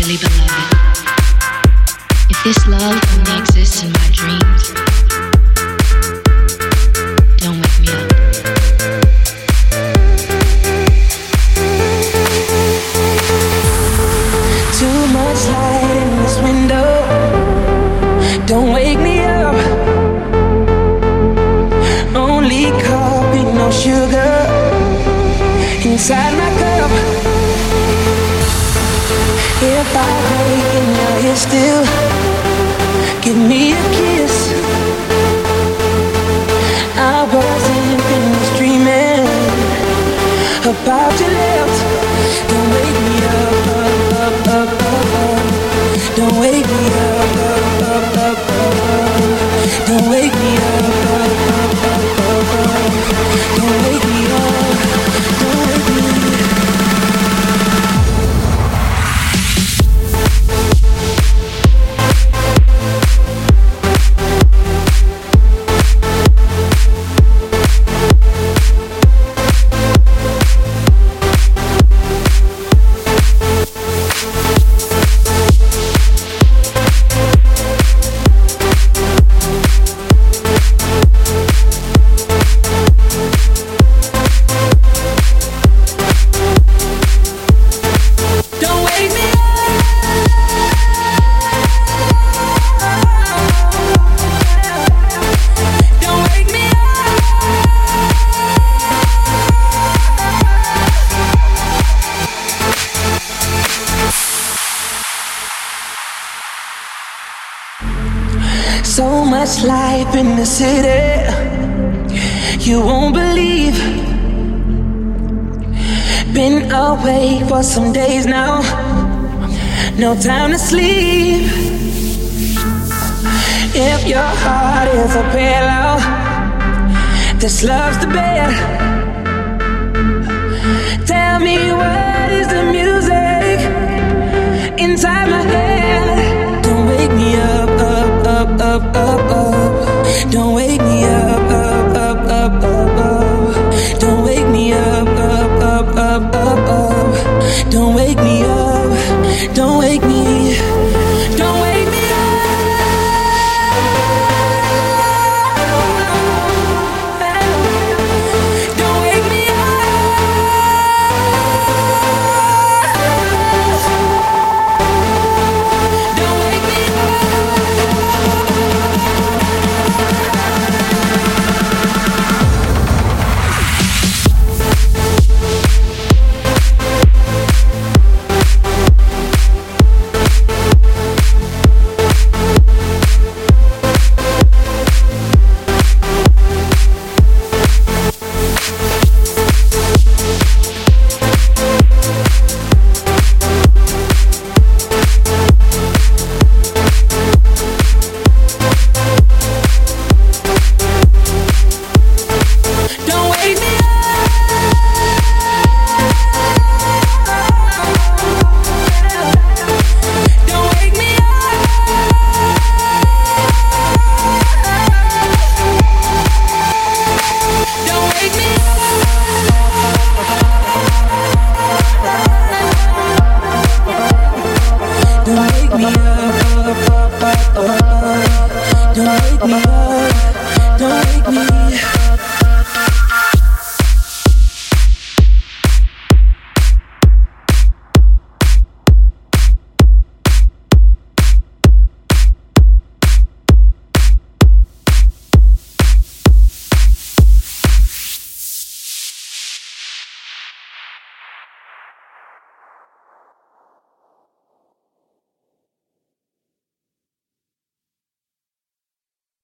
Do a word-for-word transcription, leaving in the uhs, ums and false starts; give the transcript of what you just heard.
dearly beloved, if this love only exists in my dreams, don't wake me up. Too much light in this window, don't wake me up. Only coffee, no sugar inside my cup. If I wake and you're here still, give me a kiss. I wasn't finished dreaming about your lips. Don't wake me up, up, up, up, up, up. Don't wake me up, up, up, up, up, up. Don't wake me up, up, up, up, up, up. Don't wake me up, don't wake me up. So much life in the city, you won't believe. Been away for some days now, no time to sleep. If your heart is a pillow, this love's the bed. Tell me what